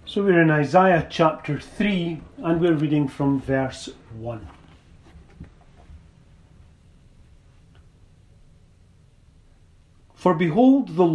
So we're in Isaiah chapter 3 and we're reading from verse 1. For behold, the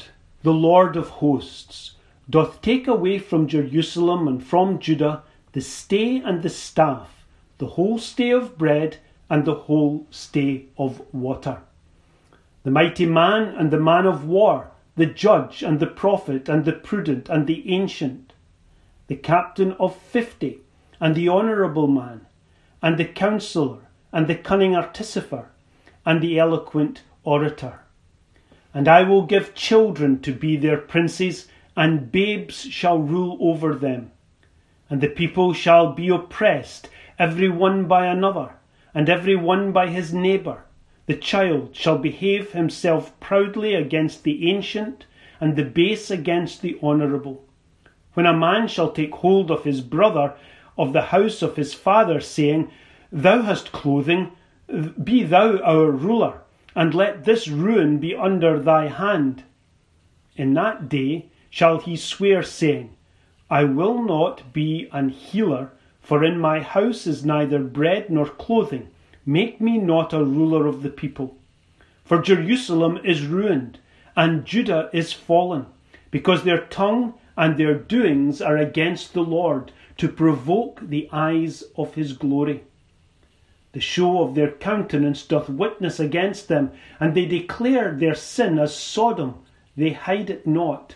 Lord of hosts, doth take away from Jerusalem and from Judah the stay and the staff, the whole stay of bread and the whole stay of water. The mighty man and the man of war, the judge and the prophet and the prudent and the ancient, the captain of 50 and the honourable man, and the counsellor and the cunning artificer and the eloquent orator. And I will give children to be their princes, and babes shall rule over them. And the people shall be oppressed, every one by another, and every one by his neighbour. The child shall behave himself proudly against the ancient, and the base against the honourable. When a man shall take hold of his brother of the house of his father, saying, Thou hast clothing, be thou our ruler, and let this ruin be under thy hand. In that day shall he swear, saying, I will not be an healer, for in my house is neither bread nor clothing. Make me not a ruler of the people. For Jerusalem is ruined, and Judah is fallen, because their tongue and their doings are against the Lord, to provoke the eyes of his glory. The show of their countenance doth witness against them, and they declare their sin as Sodom, they hide it not.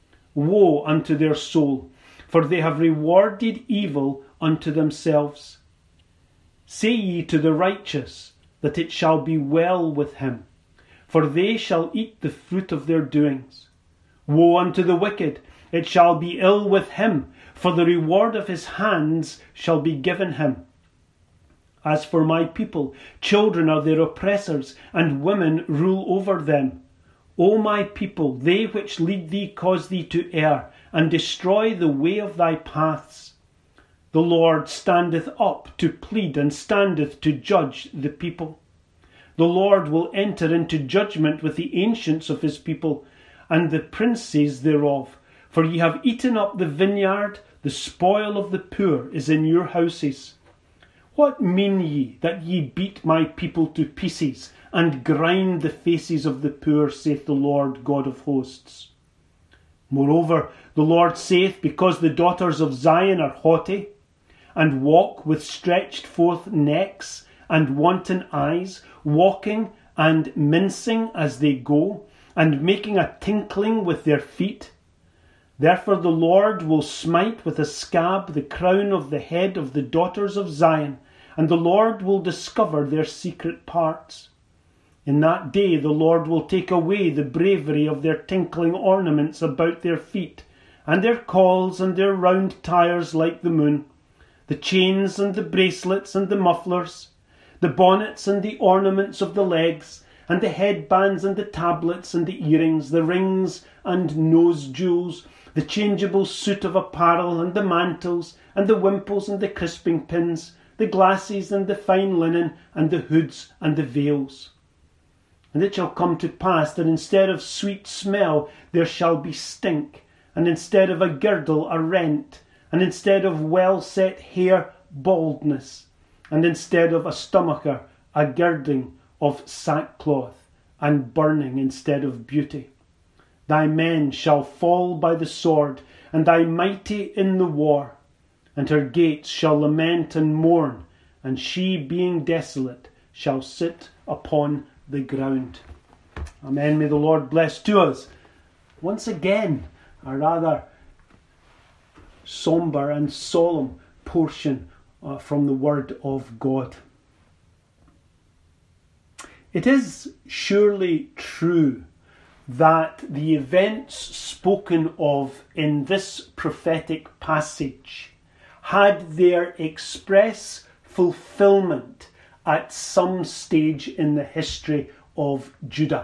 Woe unto their soul, for they have rewarded evil unto themselves. Say ye to the righteous, that it shall be well with him, for they shall eat the fruit of their doings. Woe unto the wicked, it shall be ill with him, for the reward of his hands shall be given him. As for my people, children are their oppressors, and women rule over them. O my people, they which lead thee cause thee to err, and destroy the way of thy paths. The Lord standeth up to plead, and standeth to judge the people. The Lord will enter into judgment with the ancients of his people, and the princes thereof. For ye have eaten up the vineyard, the spoil of the poor is in your houses. What mean ye that ye beat my people to pieces, and grind the faces of the poor, saith the Lord God of hosts? Moreover, the Lord saith, because the daughters of Zion are haughty, and walk with stretched forth necks, and wanton eyes, walking and mincing as they go, and making a tinkling with their feet, therefore the Lord will smite with a scab the crown of the head of the daughters of Zion, and the Lord will discover their secret parts. In that day the Lord will take away the bravery of their tinkling ornaments about their feet, and their calls and their round tires like the moon, the chains and the bracelets and the mufflers, the bonnets and the ornaments of the legs, and the headbands and the tablets and the earrings, the rings and nose jewels, the changeable suit of apparel, and the mantles, and the wimples, and the crisping pins, the glasses, and the fine linen, and the hoods, and the veils. And it shall come to pass that instead of sweet smell there shall be stink, and instead of a girdle a rent, and instead of well-set hair baldness, and instead of a stomacher a girding of sackcloth, and burning instead of beauty. Thy men shall fall by the sword, and thy mighty in the war. And her gates shall lament and mourn, and she, being desolate, shall sit upon the ground. Amen. May the Lord bless to us, once again, a rather sombre and solemn portion from the Word of God. It is surely true that the events spoken of in this prophetic passage had their express fulfillment at some stage in the history of Judah.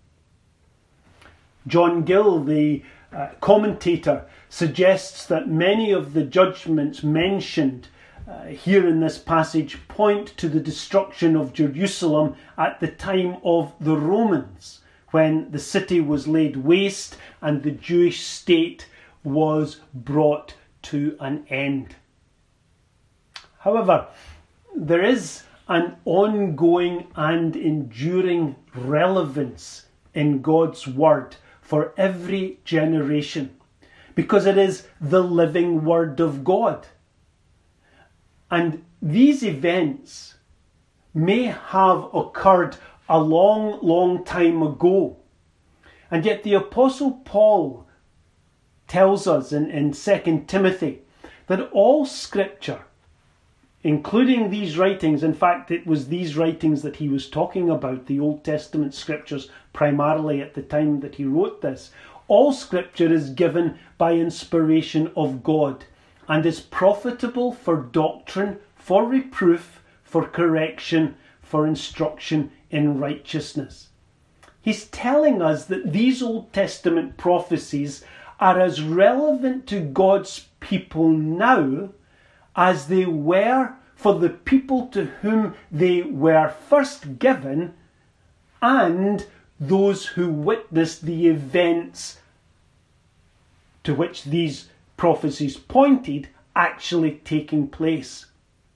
John Gill, the commentator, suggests that many of the judgments mentioned here in this passage point to the destruction of Jerusalem at the time of the Romans, when the city was laid waste and the Jewish state was brought to an end. However, there is an ongoing and enduring relevance in God's Word for every generation, because it is the living Word of God. And these events may have occurred a long, long time ago. And yet the Apostle Paul tells us in 2 Timothy that all Scripture, including these writings, in fact it was these writings that he was talking about, the Old Testament Scriptures primarily at the time that he wrote this, all Scripture is given by inspiration of God and is profitable for doctrine, for reproof, for correction, for instruction in righteousness. He's telling us that these Old Testament prophecies are as relevant to God's people now as they were for the people to whom they were first given and those who witnessed the events to which these prophecies pointed actually taking place.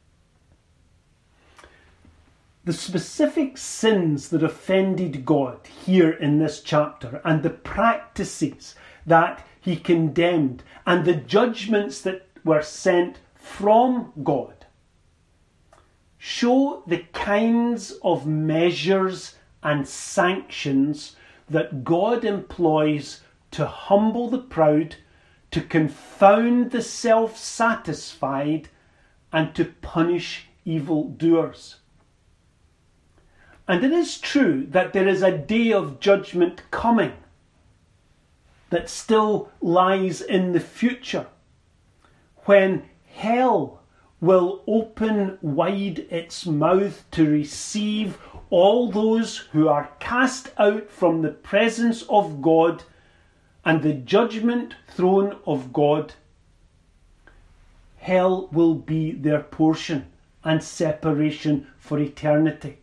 The specific sins that offended God here in this chapter, and the practices that he condemned, and the judgments that were sent from God, show the kinds of measures and sanctions that God employs to humble the proud, to confound the self-satisfied, and to punish evildoers. And it is true that there is a day of judgment coming that still lies in the future, when hell will open wide its mouth to receive all those who are cast out from the presence of God and the judgment throne of God. Hell will be their portion and separation for eternity.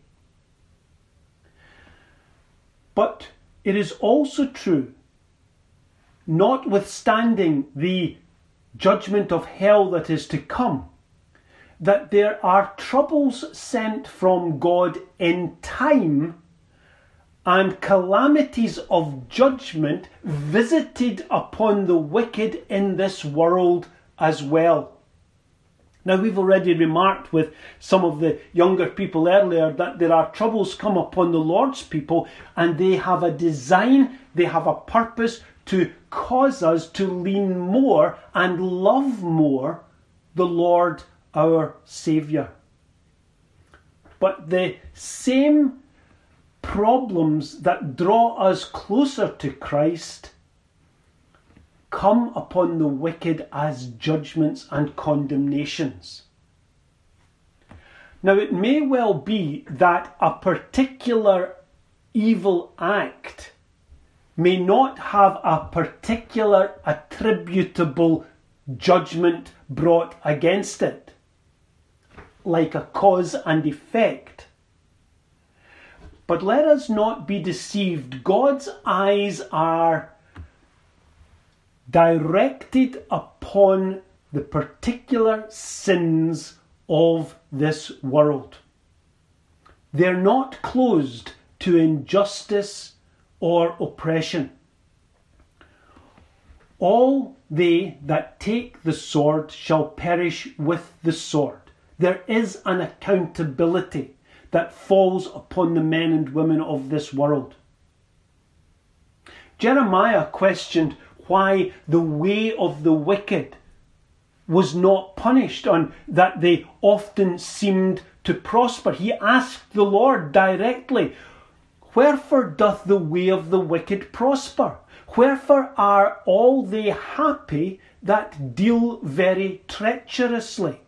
But it is also true, notwithstanding the judgment of hell that is to come, that there are troubles sent from God in time and calamities of judgment visited upon the wicked in this world as well. Now, we've already remarked with some of the younger people earlier that there are troubles come upon the Lord's people, and they have a design, they have a purpose to cause us to lean more and love more the Lord our Saviour. But the same problems that draw us closer to Christ come upon the wicked as judgments and condemnations. Now, it may well be that a particular evil act may not have a particular attributable judgment brought against it, like a cause and effect. But let us not be deceived. God's eyes are directed upon the particular sins of this world. They're not closed to injustice or oppression. All they that take the sword shall perish with the sword. There is an accountability that falls upon the men and women of this world. Jeremiah questioned why the way of the wicked was not punished, and that they often seemed to prosper. He asked the Lord directly, "Wherefore doth the way of the wicked prosper? Wherefore are all they happy that deal very treacherously?"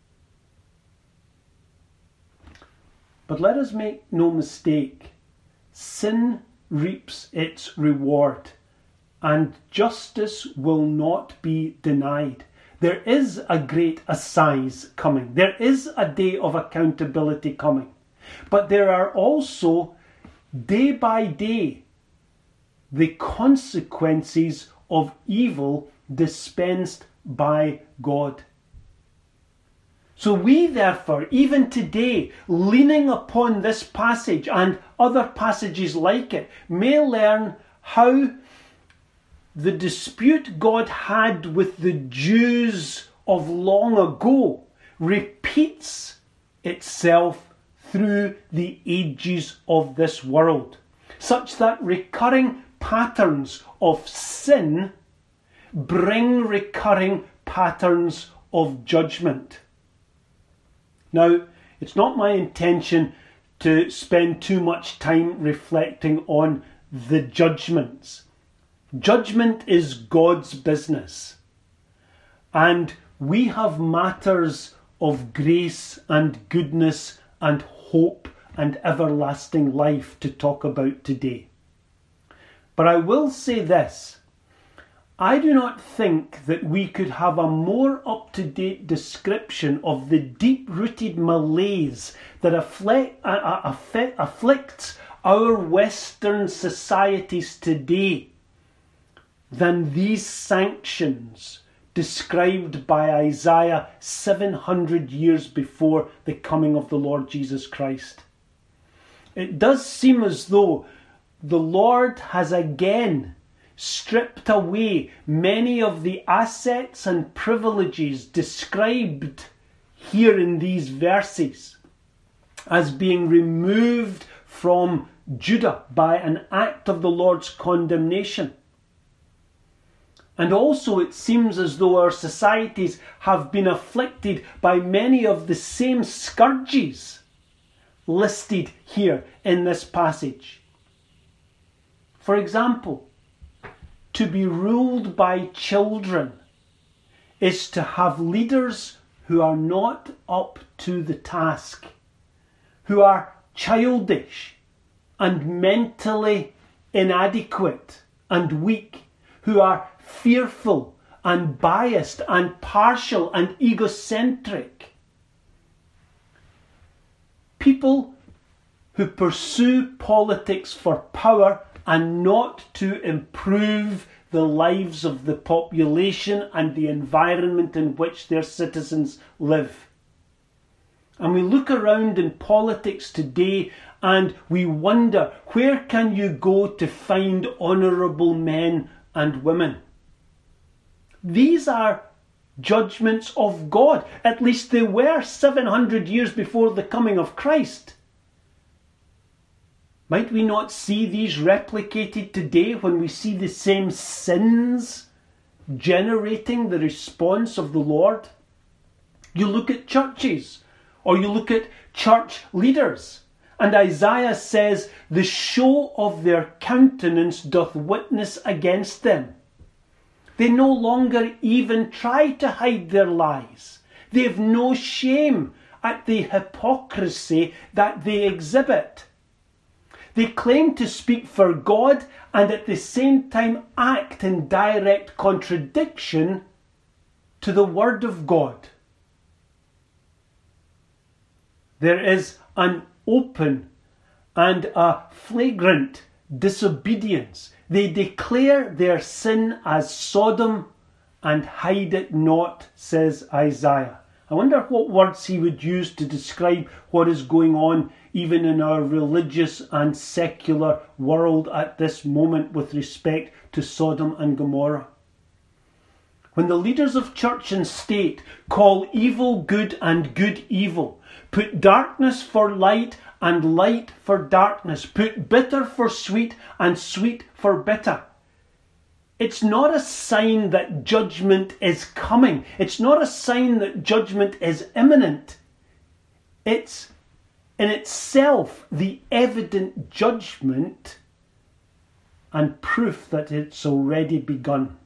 But let us make no mistake, sin reaps its reward, and justice will not be denied. There is a great assize coming. There is a day of accountability coming. But there are also, day by day, the consequences of evil dispensed by God. So we therefore, even today, leaning upon this passage and other passages like it, may learn how the dispute God had with the Jews of long ago repeats itself through the ages of this world, such that recurring patterns of sin bring recurring patterns of judgment. Now, it's not my intention to spend too much time reflecting on the judgments. Judgment is God's business, and we have matters of grace and goodness and hope and everlasting life to talk about today. But I will say this: I do not think that we could have a more up-to-date description of the deep-rooted malaise that afflicts our Western societies today than these sanctions described by Isaiah 700 years before the coming of the Lord Jesus Christ. It does seem as though the Lord has again stripped away many of the assets and privileges described here in these verses as being removed from Judah by an act of the Lord's condemnation. And also it seems as though our societies have been afflicted by many of the same scourges listed here in this passage. For example, to be ruled by children is to have leaders who are not up to the task, who are childish and mentally inadequate and weak, who are fearful and biased and partial and egocentric. People who pursue politics for power and not to improve the lives of the population and the environment in which their citizens live. And we look around in politics today and we wonder, where can you go to find honourable men and women? These are judgments of God. At least they were 700 years before the coming of Christ. Might we not see these replicated today when we see the same sins generating the response of the Lord? You look at churches, or you look at church leaders, and Isaiah says, "The show of their countenance doth witness against them." They no longer even try to hide their lies. They have no shame at the hypocrisy that they exhibit. They claim to speak for God and at the same time act in direct contradiction to the Word of God. There is an open and a flagrant disobedience. They declare their sin as Sodom and hide it not, says Isaiah. I wonder what words he would use to describe what is going on even in our religious and secular world at this moment with respect to Sodom and Gomorrah. When the leaders of church and state call evil good and good evil, put darkness for light and light for darkness, put bitter for sweet and sweet for bitter, it's not a sign that judgment is coming. It's not a sign that judgment is imminent. It's in itself the evident judgment and proof that it's already begun.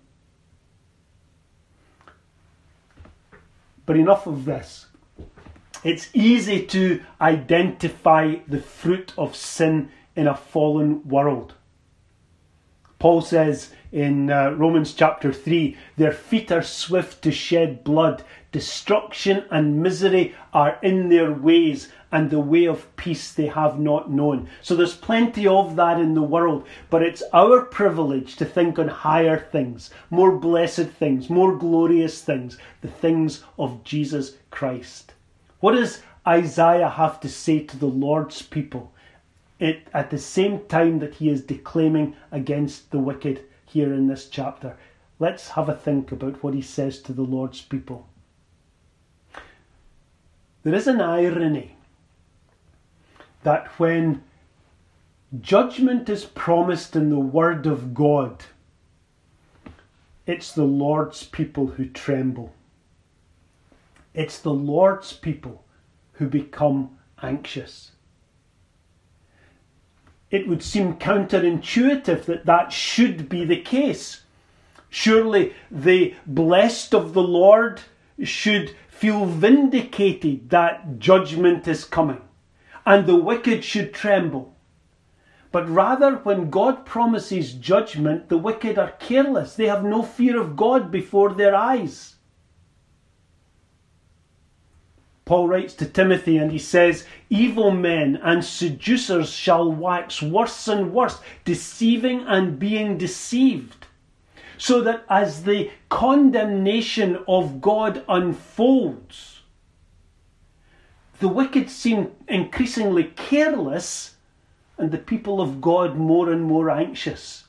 But enough of this. It's easy to identify the fruit of sin in a fallen world. Paul says in Romans chapter 3, their feet are swift to shed blood. Destruction and misery are in their ways, and the way of peace they have not known. So there's plenty of that in the world, but it's our privilege to think on higher things, more blessed things, more glorious things, the things of Jesus Christ. What does Isaiah have to say to the Lord's people at the same time that he is declaiming against the wicked here in this chapter? Let's have a think about what he says to the Lord's people. There is an irony that when judgment is promised in the Word of God, it's the Lord's people who tremble. It's the Lord's people who become anxious. It would seem counterintuitive that that should be the case. Surely the blessed of the Lord should feel vindicated that judgment is coming, and the wicked should tremble. But rather, when God promises judgment, the wicked are careless. They have no fear of God before their eyes. Paul writes to Timothy and he says, evil men and seducers shall wax worse and worse, deceiving and being deceived. So that as the condemnation of God unfolds, the wicked seem increasingly careless and the people of God more and more anxious.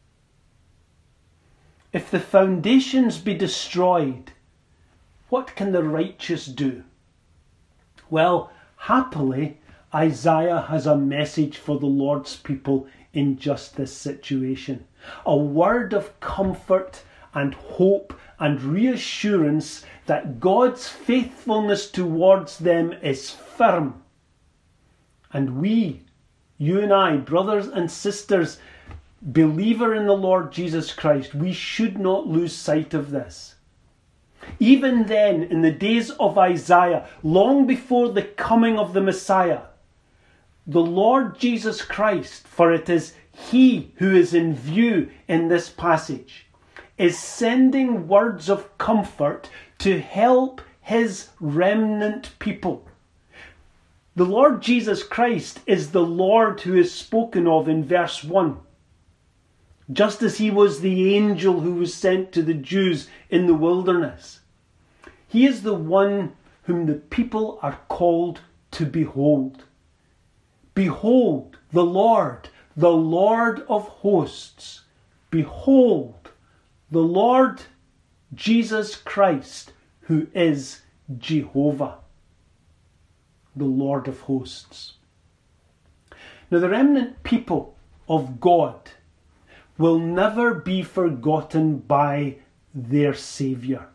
If the foundations be destroyed, what can the righteous do? Well, happily, Isaiah has a message for the Lord's people in just this situation. A word of comfort and hope and reassurance that God's faithfulness towards them is firm. And we, you and I, brothers and sisters, believer in the Lord Jesus Christ, we should not lose sight of this. Even then, in the days of Isaiah, long before the coming of the Messiah, the Lord Jesus Christ, for it is He who is in view in this passage, is sending words of comfort to help His remnant people. The Lord Jesus Christ is the Lord who is spoken of in verse 1. Just as He was the angel who was sent to the Jews in the wilderness. He is the one whom the people are called to behold. Behold the Lord of hosts. Behold the Lord Jesus Christ, who is Jehovah, the Lord of hosts. Now, the remnant people of God will never be forgotten by their Saviour.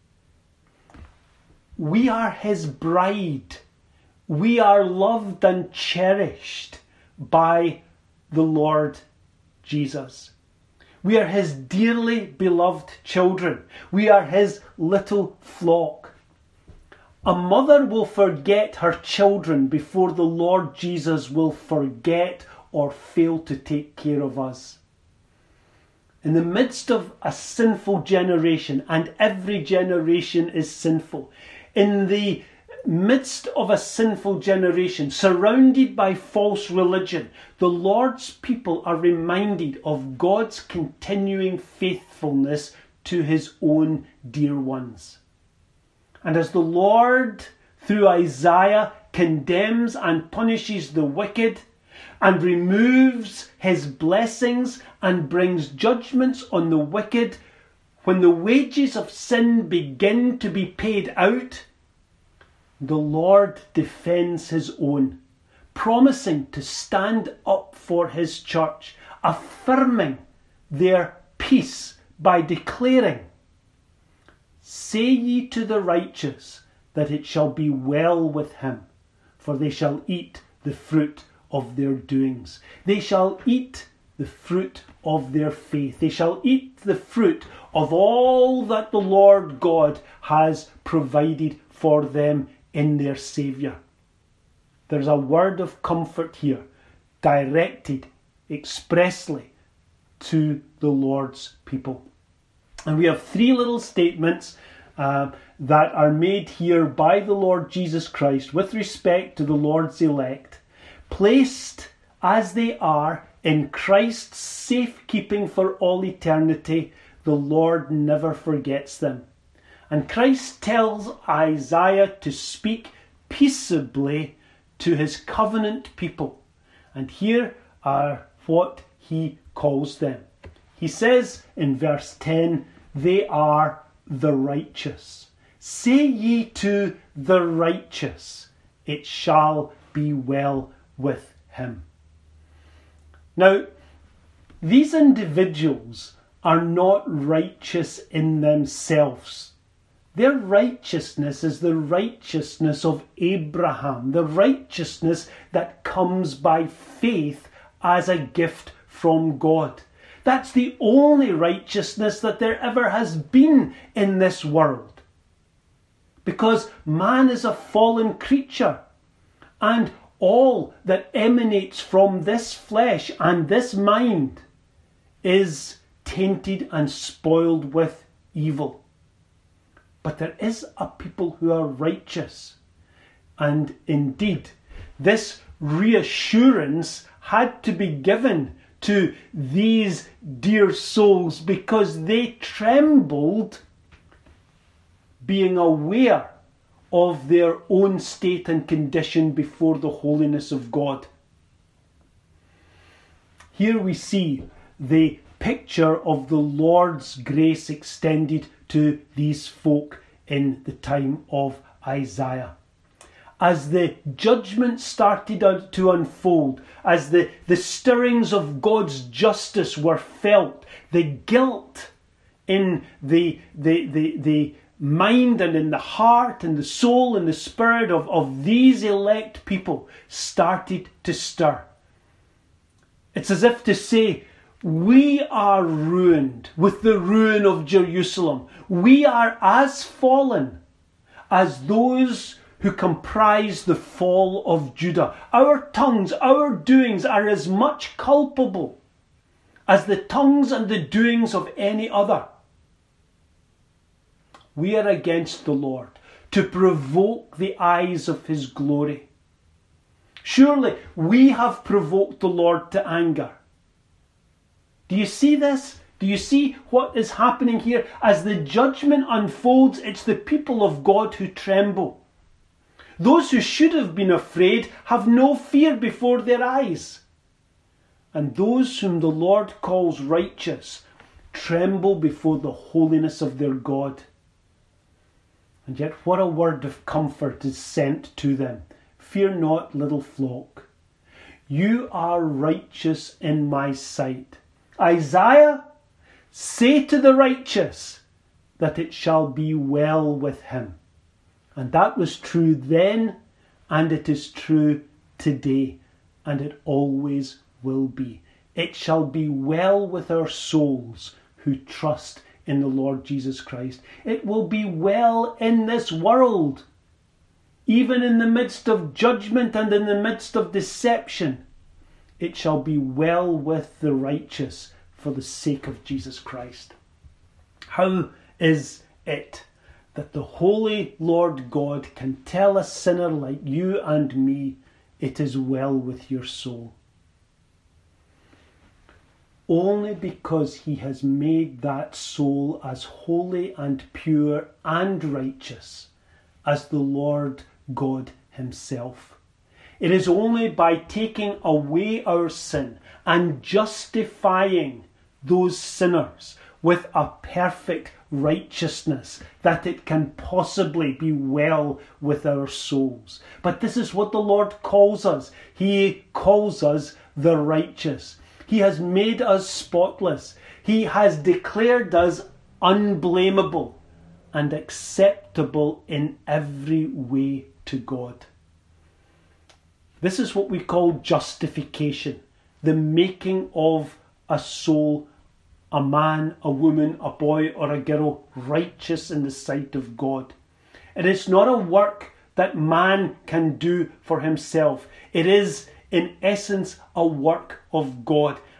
We are His bride. We are loved and cherished by the Lord Jesus. We are His dearly beloved children. We are His little flock. A mother will forget her children before the Lord Jesus will forget or fail to take care of us. In the midst of a sinful generation, and every generation is sinful, in the midst of a sinful generation, surrounded by false religion, the Lord's people are reminded of God's continuing faithfulness to His own dear ones. And as the Lord, through Isaiah, condemns and punishes the wicked, and removes His blessings and brings judgments on the wicked, when the wages of sin begin to be paid out, the Lord defends His own, promising to stand up for His church, affirming their peace by declaring, say ye to the righteous that it shall be well with him, for they shall eat the fruit of their doings. They shall eat the fruit of their faith. They shall eat the fruit of all that the Lord God has provided for them in their Saviour. There's a word of comfort here, directed expressly to the Lord's people. And we have three little statements that are made here by the Lord Jesus Christ with respect to the Lord's elect, placed as they are in Christ's safekeeping for all eternity. The Lord never forgets them. And Christ tells Isaiah to speak peaceably to his covenant people. And here are what he calls them. He says in verse 10, they are the righteous. Say ye to the righteous, it shall be well with him. Now, these individuals are not righteous in themselves. Their righteousness is the righteousness of Abraham, the righteousness that comes by faith as a gift from God. That's the only righteousness that there ever has been in this world. Because man is a fallen creature, and all that emanates from this flesh and this mind is tainted and spoiled with evil. But there is a people who are righteous. And indeed, this reassurance had to be given to these dear souls because they trembled, being aware of their own state and condition before the holiness of God. Here we see the picture of the Lord's grace extended to these folk in the time of Isaiah. As the judgment started to unfold, as the stirrings of God's justice were felt, the guilt in the mind and in the heart and the soul and the spirit of these elect people started to stir. It's as if to say, we are ruined with the ruin of Jerusalem. We are as fallen as those who comprise the fall of Judah. Our tongues, our doings are as much culpable as the tongues and the doings of any other. We are against the Lord to provoke the eyes of his glory. Surely we have provoked the Lord to anger. Do you see this? Do you see what is happening here? As the judgment unfolds, it's the people of God who tremble. Those who should have been afraid have no fear before their eyes. And those whom the Lord calls righteous tremble before the holiness of their God. And yet what a word of comfort is sent to them. Fear not, little flock. You are righteous in my sight. Isaiah, say to the righteous that it shall be well with him. And that was true then, and it is true today, and it always will be. It shall be well with our souls who trust in the Lord Jesus Christ. It will be well in this world, even in the midst of judgment and in the midst of deception. It shall be well with the righteous for the sake of Jesus Christ. How is it that the holy Lord God can tell a sinner like you and me, it is well with your soul? Only because he has made that soul as holy and pure and righteous as the Lord God himself. It is only by taking away our sin and justifying those sinners with a perfect righteousness that it can possibly be well with our souls. But this is what the Lord calls us. He calls us the righteous. He has made us spotless. He has declared us unblameable and acceptable in every way to God. This is what we call justification, the making of a soul, a man, a woman, a boy or a girl, righteous in the sight of God. It is not a work that man can do for himself. It is, in essence, a work of God.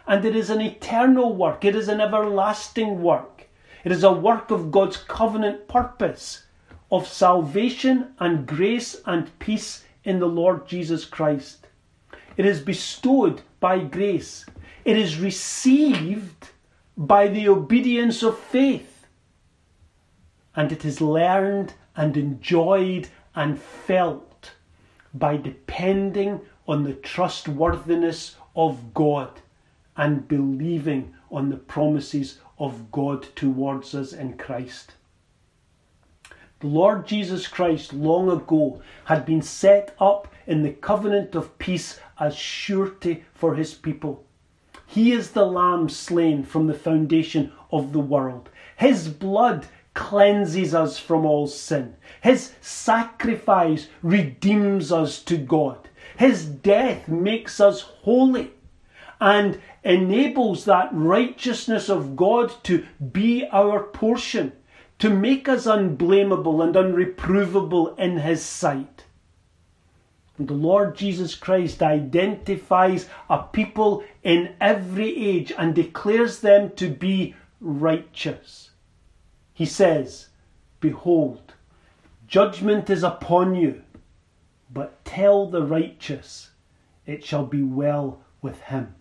And it is an eternal work. It is an everlasting work. It is a work of God's covenant purpose of salvation and grace and peace in the Lord Jesus Christ. It is bestowed by grace. It is received by the obedience of faith. And it is learned and enjoyed and felt by depending on the trustworthiness of God and believing on the promises of God towards us in Christ. The Lord Jesus Christ long ago had been set up in the covenant of peace as surety for his people. He is the Lamb slain from the foundation of the world. His blood cleanses us from all sin. His sacrifice redeems us to God. His death makes us holy and enables that righteousness of God to be our portion, to make us unblameable and unreprovable in his sight. And the Lord Jesus Christ identifies a people in every age and declares them to be righteous. He says, "Behold, judgment is upon you, but tell the righteous, it shall be well with him."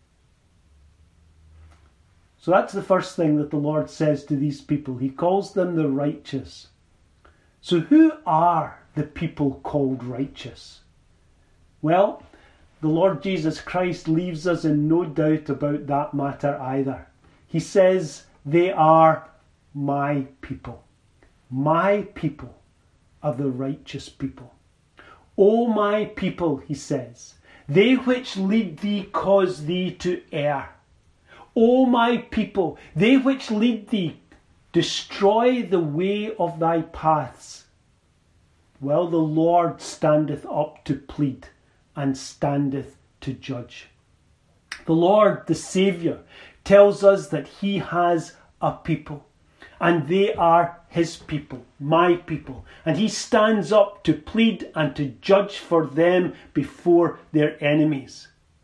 So that's the first thing that the Lord says to these people. He calls them the righteous. So who are the people called righteous? Well, the Lord Jesus Christ leaves us in no doubt about that matter either. He says they are my people. My people are the righteous people. O my people, he says, they which lead thee cause thee to err. O my people, they which lead thee destroy the way of thy paths. Well, the Lord standeth up to plead and standeth to judge. The Lord, the Saviour, tells us that he has a people, and they are his people, my people. And he stands up to plead and to judge for them before their enemies.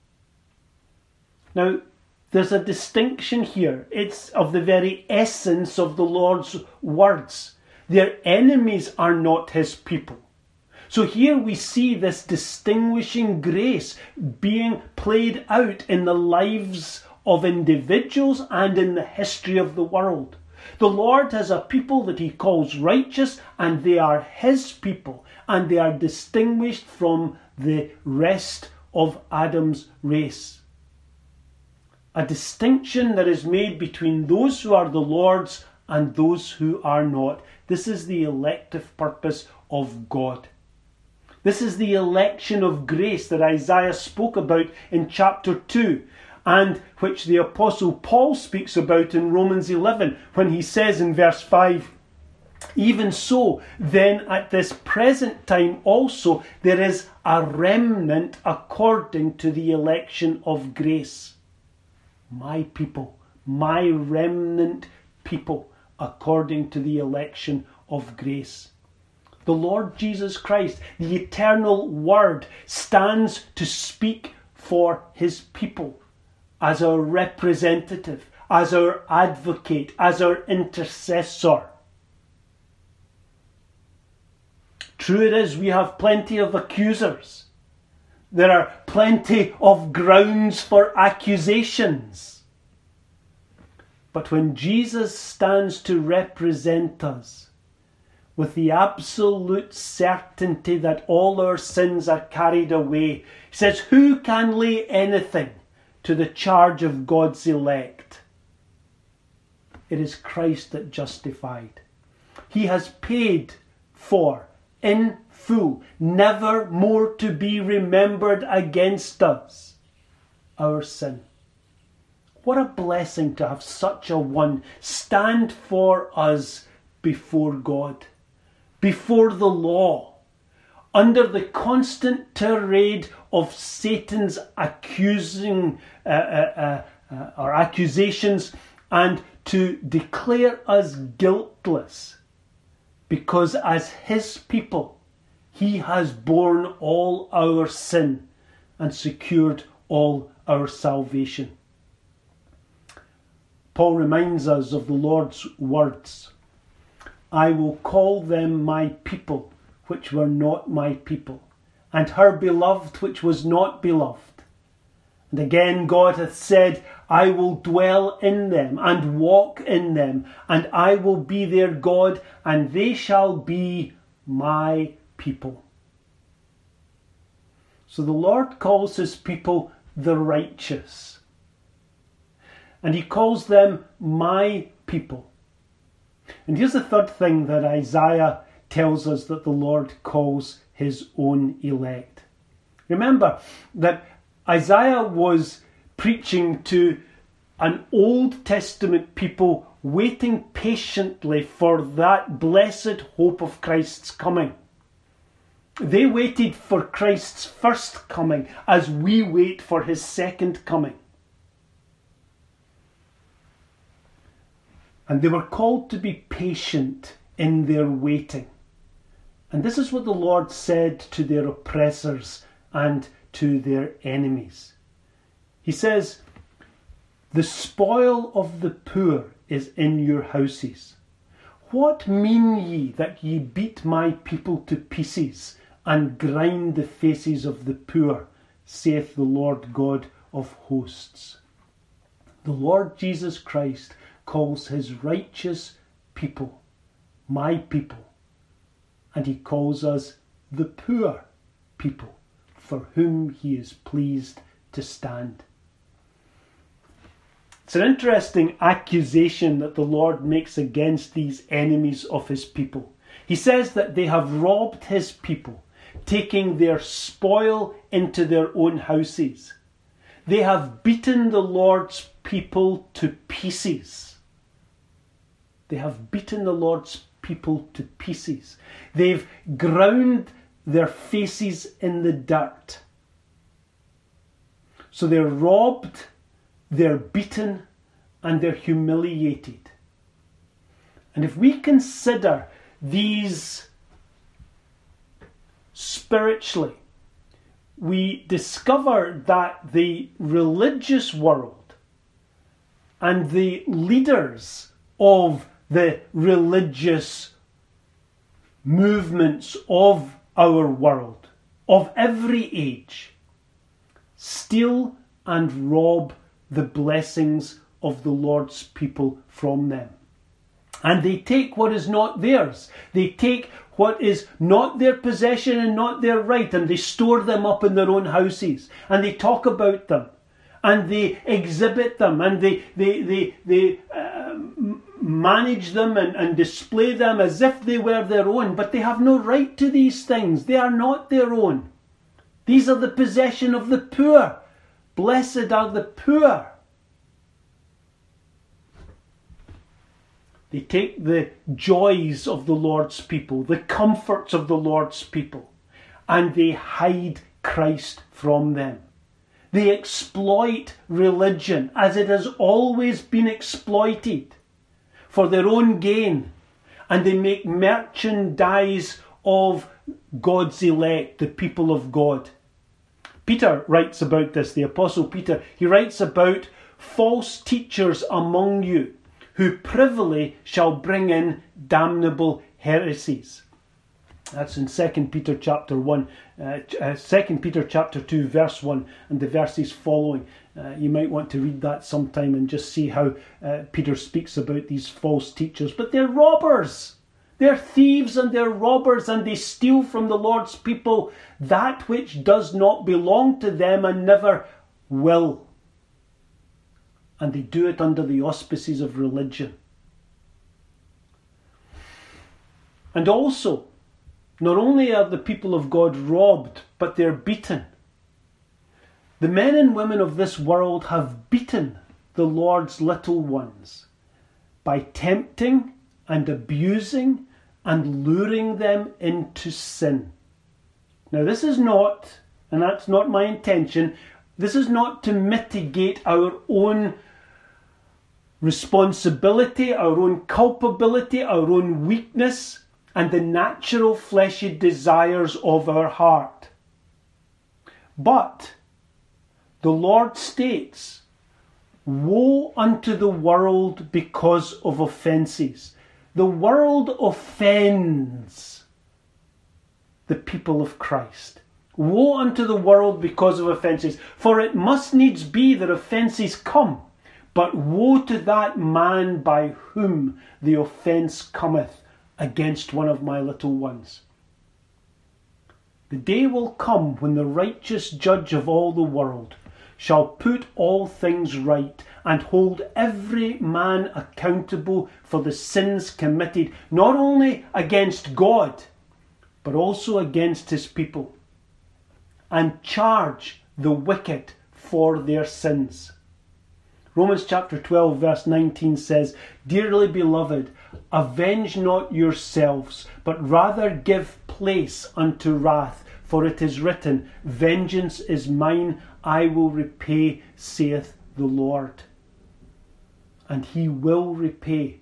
Now, there's a distinction here. It's of the very essence of the Lord's words. Their enemies are not his people. So here we see this distinguishing grace being played out in the lives of individuals and in the history of the world. The Lord has a people that he calls righteous, and they are his people, and they are distinguished from the rest of Adam's race. A distinction that is made between those who are the Lord's and those who are not. This is the elective purpose of God. This is the election of grace that Isaiah spoke about in chapter 2, and which the Apostle Paul speaks about in Romans 11, when he says in verse 5, "Even so, then at this present time also there is a remnant according to the election of grace." My people, my remnant people, according to the election of grace. The Lord Jesus Christ, the eternal Word, stands to speak for his people as our representative, as our advocate, as our intercessor. True it is, we have plenty of accusers. There are plenty of grounds for accusations. But when Jesus stands to represent us with the absolute certainty that all our sins are carried away, he says, who can lay anything to the charge of God's elect? It is Christ that justified. He has paid for in full, never more to be remembered against us, our sin. What a blessing to have such a one stand for us before God, before the law, under the constant tirade of Satan's accusations, and to declare us guiltless, because as his people, he has borne all our sin and secured all our salvation. Paul reminds us of the Lord's words. I will call them my people, which were not my people, and her beloved, which was not beloved. And again God hath said, I will dwell in them, and walk in them, and I will be their God, and they shall be my people. So the Lord calls his people the righteous. And he calls them my people. And here's the third thing that Isaiah tells us that the Lord calls his own elect. Remember that Isaiah was preaching to an Old Testament people waiting patiently for that blessed hope of Christ's coming. They waited for Christ's first coming as we wait for his second coming. And they were called to be patient in their waiting. And this is what the Lord said to their oppressors and to their enemies. He says, the spoil of the poor is in your houses. What mean ye that ye beat my people to pieces and grind the faces of the poor, saith the Lord God of hosts. The Lord Jesus Christ calls his righteous people, my people, and he calls us the poor people for whom he is pleased to stand. It's an interesting accusation that the Lord makes against these enemies of his people. He says that they have robbed his people, taking their spoil into their own houses. They have beaten the Lord's people to pieces. They have beaten the Lord's people to pieces. They've ground their faces in the dirt. So they're robbed, they're beaten, and they're humiliated. And if we consider these spiritually, we discover that the religious world and the leaders of the religious movements of our world, of every age, steal and rob the blessings of the Lord's people from them. And they take what is not theirs. They take what is not their possession and not their right, and they store them up in their own houses, and they talk about them, and they exhibit them, and they manage them and display them as if they were their own, but they have no right to these things. They are not their own. These are the possession of the poor. Blessed are the poor. They take the joys of the Lord's people, the comforts of the Lord's people, and they hide Christ from them. They exploit religion as it has always been exploited for their own gain, and they make merchandise of God's elect, the people of God. Peter writes about this, the Apostle Peter. He writes about false teachers among you, who privily shall bring in damnable heresies. That's in 2 Peter chapter 1, 2 Peter chapter 2, verse 1, and the verses following. You might want to read that sometime and just see how Peter speaks about these false teachers. But they're robbers. They're thieves and they're robbers, and they steal from the Lord's people that which does not belong to them and never will. And they do it under the auspices of religion. And also, not only are the people of God robbed, but they're beaten. The men and women of this world have beaten the Lord's little ones by tempting and abusing and luring them into sin. Now this is not, and that's not my intention, this is not to mitigate our own responsibility, our own culpability, our own weakness, and the natural fleshy desires of our heart. But the Lord states Woe unto the world because of offences. The world offends the people of Christ. Woe unto the world because of offences, for it must needs be that offences come. But woe to that man by whom the offence cometh against one of my little ones. The day will come when the righteous judge of all the world shall put all things right and hold every man accountable for the sins committed, not only against God, but also against his people, and charge the wicked for their sins. Romans chapter 12 verse 19 says, Dearly beloved, avenge not yourselves, but rather give place unto wrath, for it is written, Vengeance is mine, I will repay, saith the Lord. And he will repay.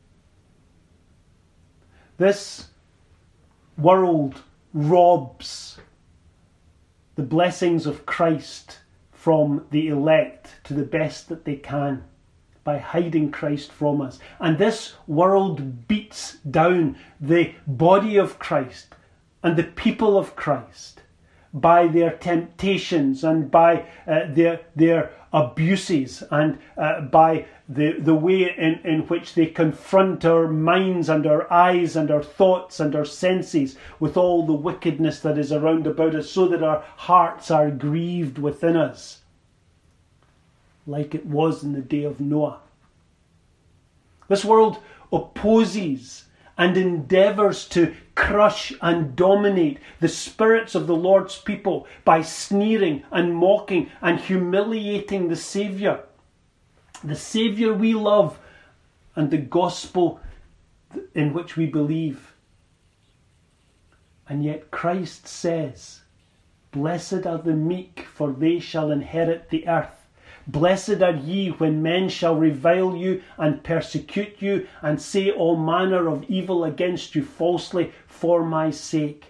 This world robs the blessings of Christ from the elect to the best that they can by hiding Christ from us. And this world beats down the body of Christ and the people of Christ by their temptations and by their abuses and by the way in which they confront our minds and our eyes and our thoughts and our senses with all the wickedness that is around about us, so that our hearts are grieved within us, like it was in the day of Noah. This world opposes and endeavours to crush and dominate the spirits of the Lord's people by sneering and mocking and humiliating the Saviour we love and the gospel in which we believe. And yet Christ says, Blessed are the meek, for they shall inherit the earth. Blessed are ye when men shall revile you and persecute you and say all manner of evil against you falsely for my sake.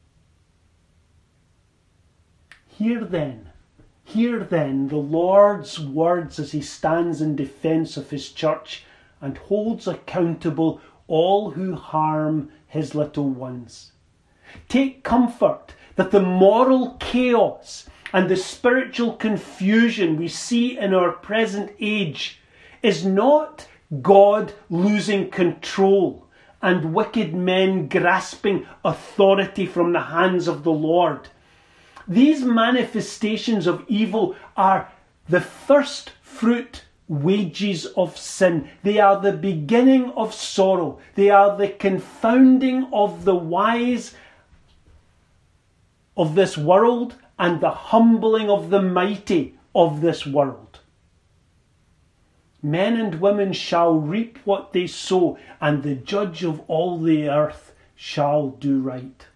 Hear then the Lord's words as he stands in defence of his church and holds accountable all who harm his little ones. Take comfort that the moral chaos and the spiritual confusion we see in our present age is not God losing control and wicked men grasping authority from the hands of the Lord. These manifestations of evil are the first fruit wages of sin. They are the beginning of sorrow. They are the confounding of the wise of this world and the humbling of the mighty of this world. Men and women shall reap what they sow, and the judge of all the earth shall do right.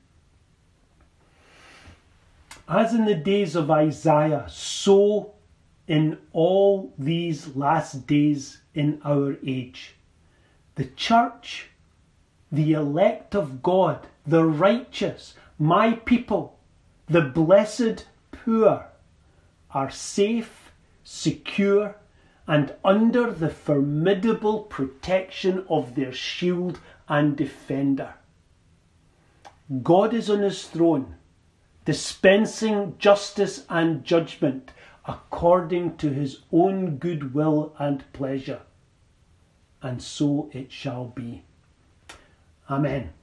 As in the days of Isaiah, so in all these last days in our age. The church, the elect of God, the righteous, my people, the blessed poor, are safe, secure, and under the formidable protection of their shield and defender. God is on his throne, dispensing justice and judgment according to his own good will and pleasure. And so it shall be. Amen.